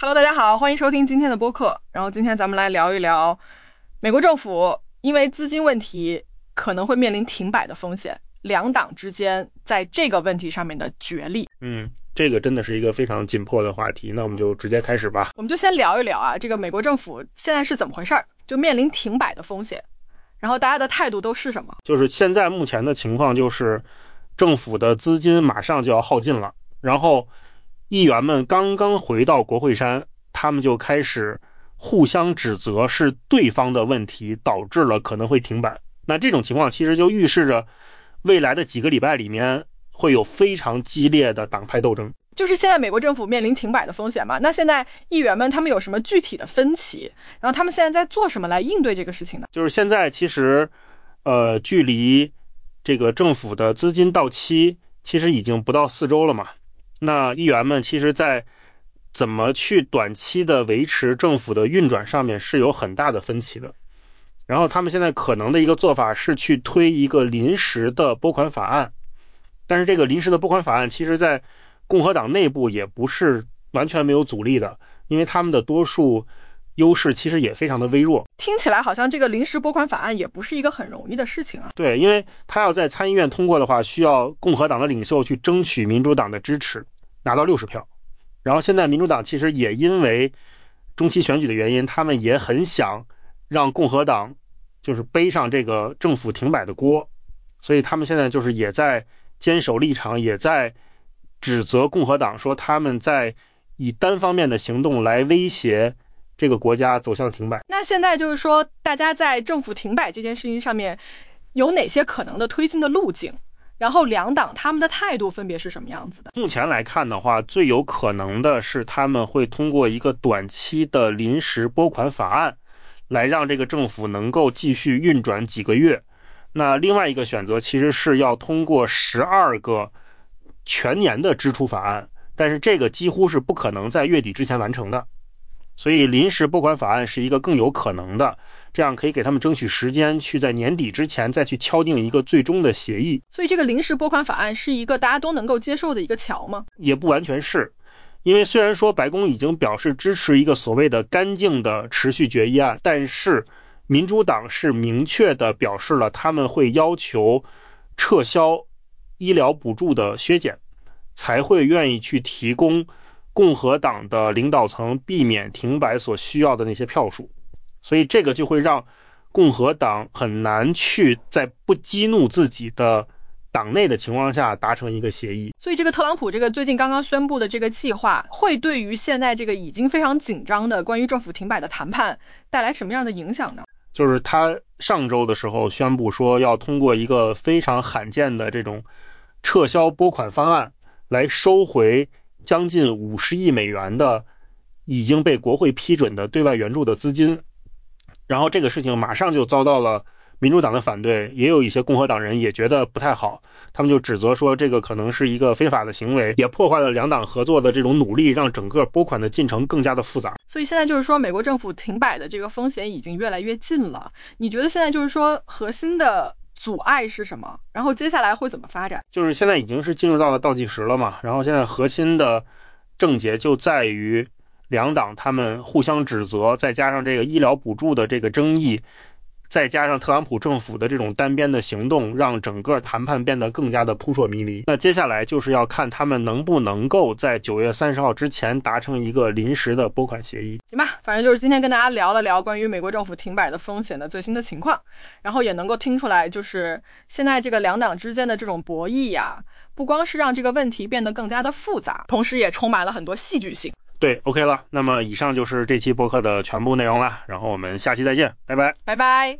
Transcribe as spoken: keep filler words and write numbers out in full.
Hello， 大家好，欢迎收听今天的播客。然后今天咱们来聊一聊美国政府因为资金问题可能会面临停摆的风险，两党之间在这个问题上面的角力。 嗯，这个真的是一个非常紧迫的话题，那我们就直接开始吧。 我们就先聊一聊啊，这个美国政府现在是怎么回事，就面临停摆的风险，然后大家的态度都是什么？ 就是现在目前的情况就是政府的资金马上就要耗尽了，然后议员们刚刚回到国会山，他们就开始互相指责是对方的问题导致了可能会停摆。那这种情况其实就预示着未来的几个礼拜里面会有非常激烈的党派斗争。 就是现在美国政府面临停摆的风险嘛，那现在议员们他们有什么具体的分歧，然后他们现在在做什么来应对这个事情呢？ 就是现在其实呃，距离这个政府的资金到期其实已经不到四周了嘛。那议员们其实在怎么去短期的维持政府的运转上面是有很大的分歧的。然后他们现在可能的一个做法是去推一个临时的拨款法案，但是这个临时的拨款法案其实在共和党内部也不是完全没有阻力的，因为他们的多数优势其实也非常的微弱。 听起来好像这个临时拨款法案也不是一个很容易的事情啊。 对，因为他要在参议院通过的话，需要共和党的领袖去争取民主党的支持，拿到六十票。然后现在民主党其实也因为中期选举的原因，他们也很想让共和党就是背上这个政府停摆的锅，所以他们现在就是也在坚守立场，也在指责共和党说他们在以单方面的行动来威胁这个国家走向停摆。 那现在就是说大家在政府停摆这件事情上面有哪些可能的推进的路径，然后两党他们的态度分别是什么样子的？ 目前来看的话，最有可能的是他们会通过一个短期的临时拨款法案来让这个政府能够继续运转几个月。那另外一个选择其实是要通过十二个全年的支出法案，但是这个几乎是不可能在月底之前完成的，所以临时拨款法案是一个更有可能的，这样可以给他们争取时间去在年底之前再去敲定一个最终的协议。 所以这个临时拨款法案是一个大家都能够接受的一个桥吗？ 也不完全是，因为虽然说白宫已经表示支持一个所谓的干净的持续决议案，但是民主党是明确的表示了他们会要求撤销医疗补助的削减，才会愿意去提供共和党的领导层避免停摆所需要的那些票数。所以这个就会让共和党很难去在不激怒自己的党内的情况下达成一个协议。 所以这个特朗普这个最近刚刚宣布的这个计划会对于现在这个已经非常紧张的关于政府停摆的谈判带来什么样的影响呢？ 就是他上周的时候宣布说要通过一个非常罕见的这种撤销拨款方案来收回将近五十亿美元的已经被国会批准的对外援助的资金。然后这个事情马上就遭到了民主党的反对，也有一些共和党人也觉得不太好，他们就指责说这个可能是一个非法的行为，也破坏了两党合作的这种努力，让整个拨款的进程更加的复杂。 所以现在就是说美国政府停摆的这个风险已经越来越近了，你觉得现在就是说核心的阻碍是什么？然后接下来会怎么发展？ 就是现在已经是进入到了倒计时了嘛，然后现在核心的症结就在于两党他们互相指责，再加上这个医疗补助的这个争议，再加上特朗普政府的这种单边的行动，让整个谈判变得更加的扑朔迷离。那接下来就是要看他们能不能够在九月三十号之前达成一个临时的拨款协议。 行吧，反正就是今天跟大家聊了聊关于美国政府停摆的风险的最新的情况，然后也能够听出来，就是现在这个两党之间的这种博弈呀、啊，不光是让这个问题变得更加的复杂，同时也充满了很多戏剧性。 对 ，OK 了。那么以上就是这期播客的全部内容了，然后我们下期再见，拜拜， 拜拜。